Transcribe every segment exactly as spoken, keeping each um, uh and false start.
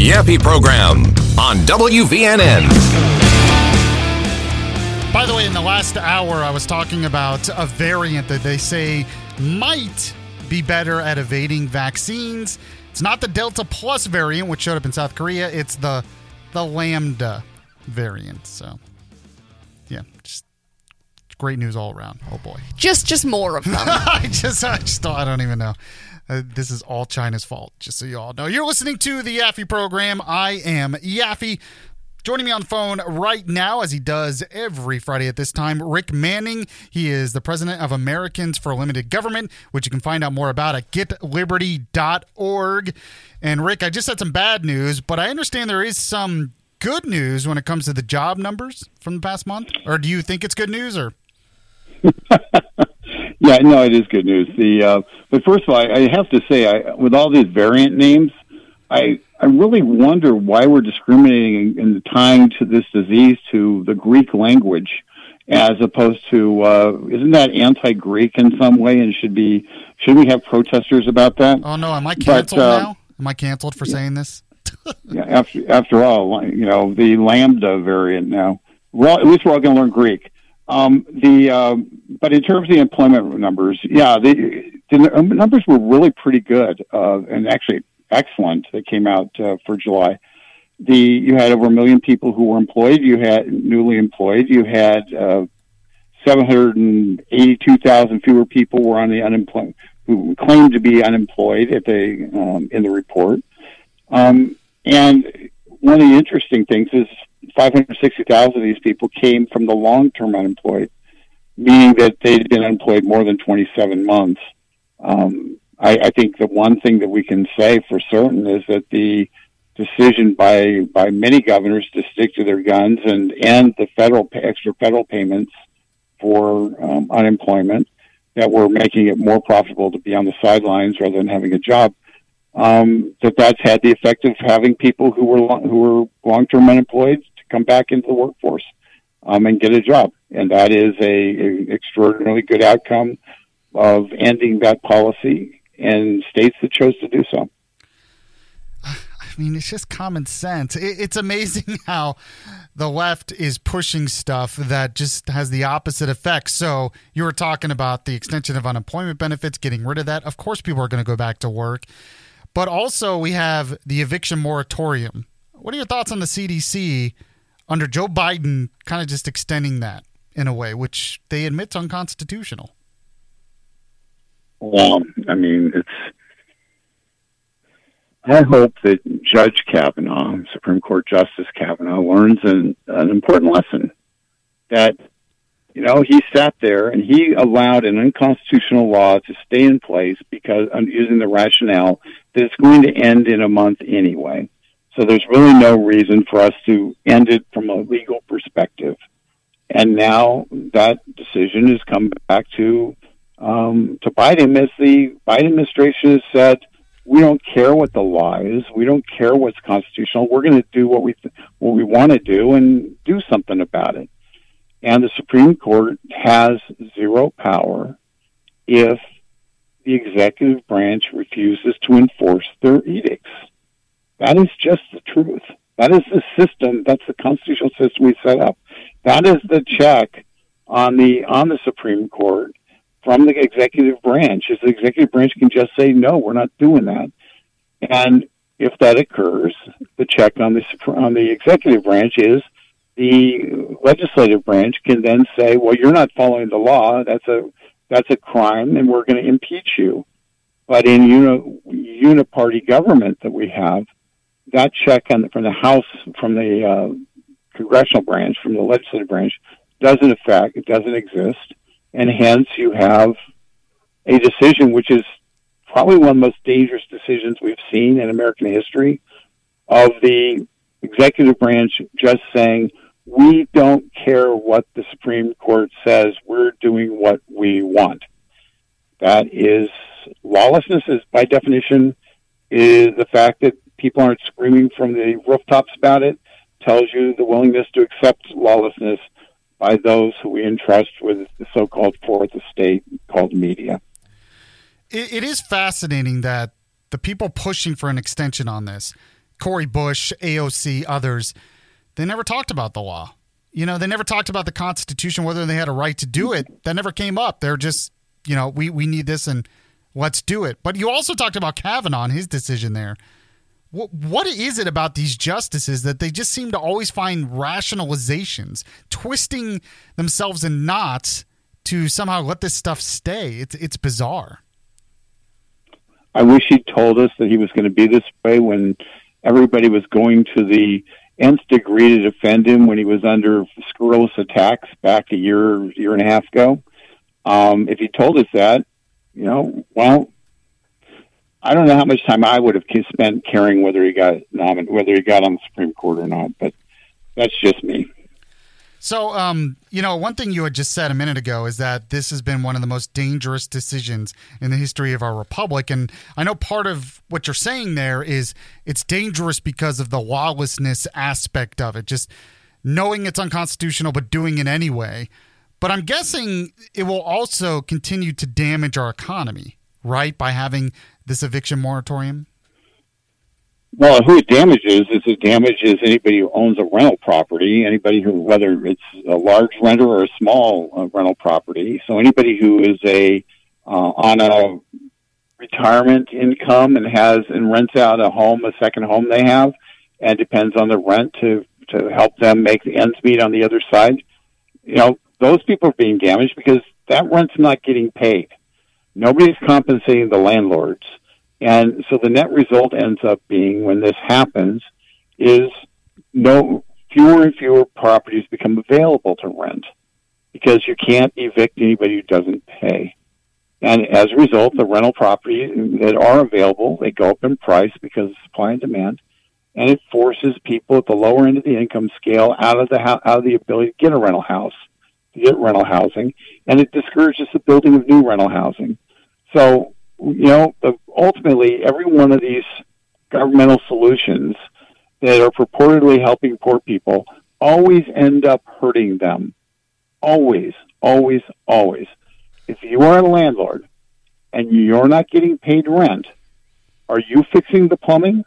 Yappy Program on W V N N. By the way, in the last hour, I was talking about a variant that they say might be better at evading vaccines. It's not the Delta Plus variant, which showed up in South Korea. It's the the Lambda variant. So, yeah, just great news all around. Oh boy, just just more of them. I just I just don't, I don't even know. Uh, this is all China's fault. Just so you all know, you're listening to the Yaffee Program. I am Yaffee. Joining me on the phone right now, as he does every Friday at this time, Rick Manning. He is the president of Americans for Limited Government, which you can find out more about at get liberty dot org. And Rick, I just had some bad news, but I understand there is some good news when it comes to the job numbers from the past month. Or do you think it's good news? Or yeah, no, it is good news. The uh, but first of all, I, I have to say, I, with all these variant names, I. I really wonder why we're discriminating and tying to this disease to the Greek language, as opposed to uh, isn't that anti-Greek in some way? And should be should we have protesters about that? Oh no, am I canceled but, uh, now? Am I canceled for yeah, saying this? yeah, after after all, you know, the Lambda variant. Now, we're all, at least we're all going to learn Greek. Um, the uh, but in terms of the employment numbers, yeah, the, the numbers were really pretty good, uh, and actually. Excellent that came out uh, for July. The you had over a million people who were employed. You had newly employed. You had uh, seven hundred eighty-two thousand fewer people were on the unemployed who claimed to be unemployed if they um, in the report. Um, and one of the interesting things is five hundred sixty thousand of these people came from the long-term unemployed, meaning that they'd been unemployed more than twenty-seven months. Um, I, I think the one thing that we can say for certain is that the decision by by many governors to stick to their guns and end the federal extra federal payments for um, unemployment, that we're making it more profitable to be on the sidelines rather than having a job. Um, that that's had the effect of having people who were long, who were long term unemployed to come back into the workforce um, and get a job, and that is a, a extraordinarily good outcome of ending that policy. And states that chose to do so. I mean, it's just common sense. It's amazing how the left is pushing stuff that just has the opposite effect. So you were talking about the extension of unemployment benefits, getting rid of that. Of course, people are going to go back to work. But also we have the eviction moratorium. What are your thoughts on the C D C under Joe Biden kind of just extending that in a way, which they admit is unconstitutional? Well, I mean, it's. I hope that Judge Kavanaugh, Supreme Court Justice Kavanaugh, learns an, an important lesson. That, you know, he sat there and he allowed an unconstitutional law to stay in place because um, using the rationale that it's going to end in a month anyway. So there's really no reason for us to end it from a legal perspective. And now that decision has come back to. Um, to Biden, as the Biden administration has said, we don't care what the law is. We don't care what's constitutional. We're going to do what we th- what we want to do and do something about it. And the Supreme Court has zero power if the executive branch refuses to enforce their edicts. That is just the truth. That is the system. That's the constitutional system we set up. That is the check on the on the Supreme Court. From the executive branch, is the executive branch can just say, no, we're not doing that. And if that occurs, the check on the on the executive branch is the legislative branch can then say, well, you're not following the law. That's a that's a crime, and we're going to impeach you. But in uni, uniparty government that we have, that check on the, from the House, from the uh, congressional branch, from the legislative branch, doesn't affect, it doesn't exist. And hence you have a decision which is probably one of the most dangerous decisions we've seen in American history of the executive branch just saying, we don't care what the Supreme Court says, we're doing what we want. That is lawlessness, is by definition, is the fact that people aren't screaming from the rooftops about it, tells you the willingness to accept lawlessness by those who we entrust with the so-called fourth estate called media. It, it is fascinating that the people pushing for an extension on this Cori Bush, A O C, others, they never talked about the law. You know, they never talked about the Constitution, whether they had a right to do it. That never came up. They're just, you know, we, we need this and let's do it. But you also talked about Kavanaugh and his decision there. What, what is it about these justices that they just seem to always find rationalizations, twisting themselves in knots to somehow let this stuff stay? It's it's bizarre. I wish he'd told us that he was going to be this way when everybody was going to the nth degree to defend him when he was under scurrilous attacks back a year, year and a half ago. Um, if he told us that, you know, well, I don't know how much time I would have spent caring whether he got nominated, whether he got on the Supreme Court or not, but that's just me. So, um, you know, one thing you had just said a minute ago is that this has been one of the most dangerous decisions in the history of our republic. And I know part of what you're saying there is it's dangerous because of the lawlessness aspect of it, just knowing it's unconstitutional but doing it anyway. But I'm guessing it will also continue to damage our economy, right, by having this eviction moratorium? Well, who it damages is it damages anybody who owns a rental property, anybody who, whether it's a large renter or a small uh, rental property. So anybody who is a uh, on a retirement income and has and rents out a home, a second home they have, and depends on the rent to to help them make the ends meet on the other side. You know, those people are being damaged because that rent's not getting paid. Nobody's compensating the landlords. And so the net result ends up being, when this happens, is no fewer and fewer properties become available to rent because you can't evict anybody who doesn't pay. And as a result, the rental properties that are available, they go up in price because of supply and demand, and it forces people at the lower end of the income scale out of the ho- out of the ability to get a rental house, to get rental housing, and it discourages the building of new rental housing. So, you know, ultimately, every one of these governmental solutions that are purportedly helping poor people always end up hurting them. Always, always, always. If you are a landlord and you're not getting paid rent, are you fixing the plumbing?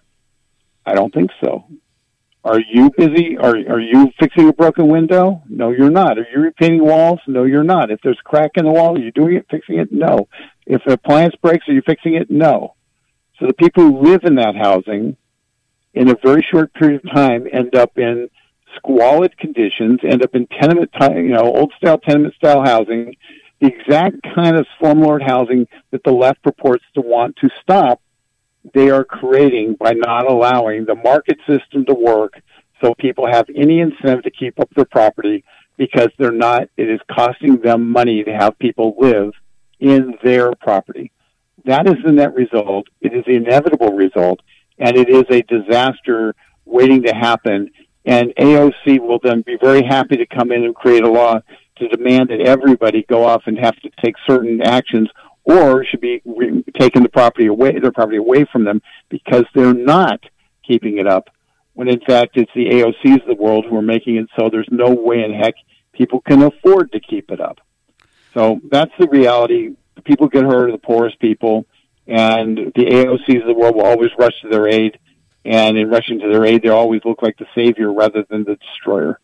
I don't think so. Are you busy? Are are you fixing a broken window? No, you're not. Are you repainting walls? No, you're not. If there's a crack in the wall, are you doing it, fixing it? No. If an appliance breaks, are you fixing it? No. So the people who live in that housing in a very short period of time end up in squalid conditions, end up in tenement, you know, old style tenement style housing, the exact kind of slumlord housing that the left purports to want to stop. They are creating by not allowing the market system to work so people have any incentive to keep up their property because they're not, it is costing them money to have people live in their property. That is the net result. It is the inevitable result, and it is a disaster waiting to happen. And A O C will then be very happy to come in and create a law to demand that everybody go off and have to take certain actions, or should be re- taking the property away, their property away from them because they're not keeping it up. When in fact it's the A O Cs of the world who are making it so there's no way in heck people can afford to keep it up. So that's the reality. The people get hurt are the poorest people, and the A O Cs of the world will always rush to their aid. And in rushing to their aid, they always look like the savior rather than the destroyer.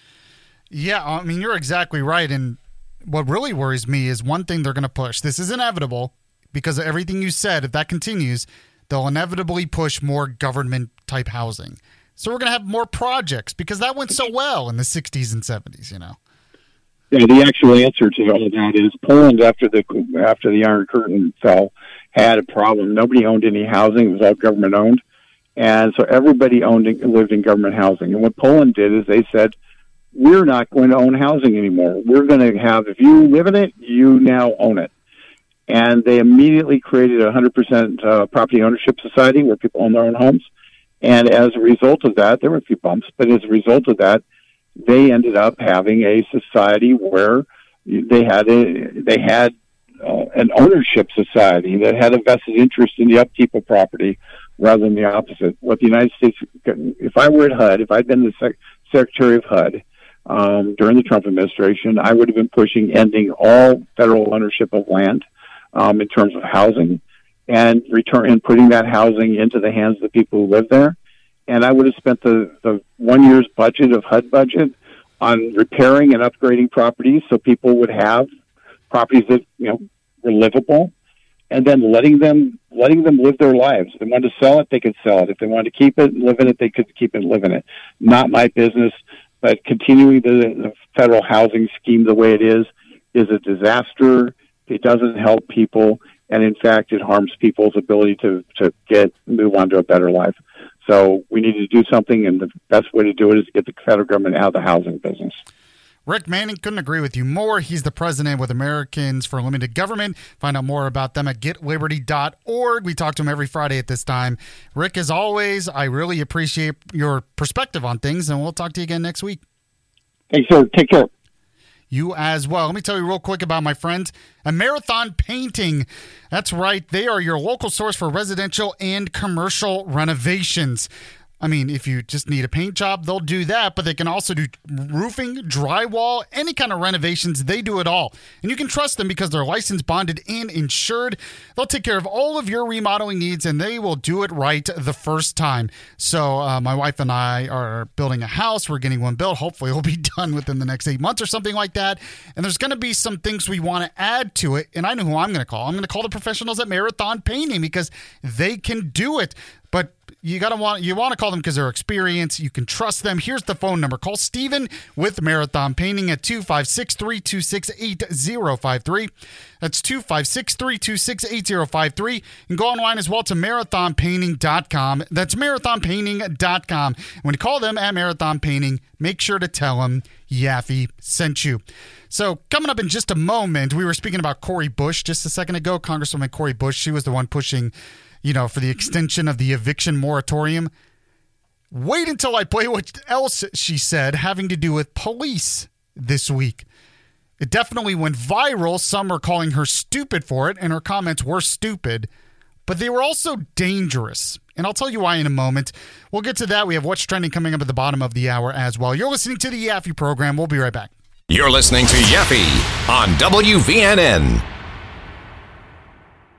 Yeah, I mean, you're exactly right. And what really worries me is one thing they're going to push. This is inevitable because of everything you said. If that continues, they'll inevitably push more government-type housing. So we're going to have more projects because that went so well in the sixties and seventies, you know. Yeah, the actual answer to all of that is Poland, after the after the Iron Curtain fell, had a problem. Nobody owned any housing. It was all government-owned. And so everybody owned lived in government housing. And what Poland did is they said, we're not going to own housing anymore. We're going to have, if you live in it, you now own it. And they immediately created a one hundred percent uh, property ownership society where people own their own homes. And as a result of that, there were a few bumps, but as a result of that, they ended up having a society where they had a, they had uh, an ownership society that had a vested interest in the upkeep of property rather than the opposite. What the United States, if I were at H U D, if I'd been the sec- Secretary of H U D um, during the Trump administration, I would have been pushing ending all federal ownership of land um, in terms of housing and return and putting that housing into the hands of the people who live there. and I would have spent the, the one year's budget of H U D budget on repairing and upgrading properties so people would have properties that, you know, were livable, and then letting them letting them live their lives. If they wanted to sell it, they could sell it. If they wanted to keep it and live in it, they could keep it and live in it. Not my business, but continuing the, the federal housing scheme the way it is is a disaster. It doesn't help people, and in fact, it harms people's ability to, to get move on to a better life. So we need to do something, and the best way to do it is to get the federal government out of the housing business. Rick Manning, couldn't agree with you more. He's the president with Americans for Limited Government. Find out more about them at get liberty dot org. We talk to him every Friday at this time. Rick, as always, I really appreciate your perspective on things, and we'll talk to you again next week. Thanks, sir. Take care. You as well. Let me tell you real quick about my friends at Marathon Painting. That's right. They are your local source for residential and commercial renovations. I mean, if you just need a paint job, they'll do that, but they can also do roofing, drywall, any kind of renovations. They do it all. And you can trust them because they're licensed, bonded, and insured. They'll take care of all of your remodeling needs, and they will do it right the first time. So uh, my wife and I are building a house. We're getting one built. Hopefully it'll be done within the next eight months or something like that. And there's going to be some things we want to add to it, and I know who I'm going to call. I'm going to call the professionals at Marathon Painting because they can do it. But you gotta want you want to call them because they're experienced. You can trust them. Here's the phone number. Call Steven with Marathon Painting at two five six, three two six, eight zero five three. That's two five six, three two six, eight zero five three. And go online as well to marathon painting dot com. That's marathon painting dot com. When you call them at Marathon Painting, make sure to tell them Yaffe sent you. So coming up in just a moment, we were speaking about Cori Bush just a second ago. Congresswoman Cori Bush, she was the one pushing, you know, for the extension of the eviction moratorium. Wait until I play what else she said having to do with police this week. It definitely went viral. Some are calling her stupid for it, and her comments were stupid, but they were also dangerous. And I'll tell you why in a moment. We'll get to that. We have What's Trending coming up at the bottom of the hour as well. You're listening to the Yaffe program. We'll be right back. You're listening to Yaffe on W V N N.